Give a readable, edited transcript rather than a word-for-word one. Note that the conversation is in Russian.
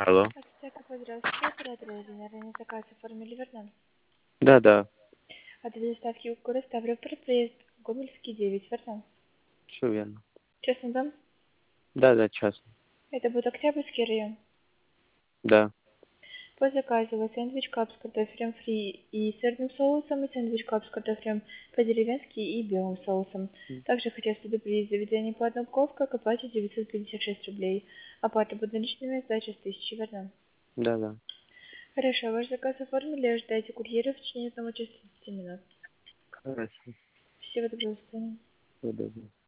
Алло. Здравствуйте, оператор Ирина. Ранее заказ оформили, верно? Да. Адрес доставки города Ставрополь, проезд Гомельский, 9, верно? Все верно. Честный дом? Да, час. Это будет Октябрьский район. Да. По заказу у вас сэндвич кап с картофелем фри и сырным соусом, и сэндвич кап с картофелем по-деревенски и белым соусом. Также хотел предупредить заведение по одной упаковке, к оплате 956 рублей. Оплата будет наличными, сдача с 1000, верно? Да. Хорошо, ваш заказ оформили, ожидайте курьера в течение 1 часа 30 минут. Хорошо. Всего доброго, до свидания. Удобно.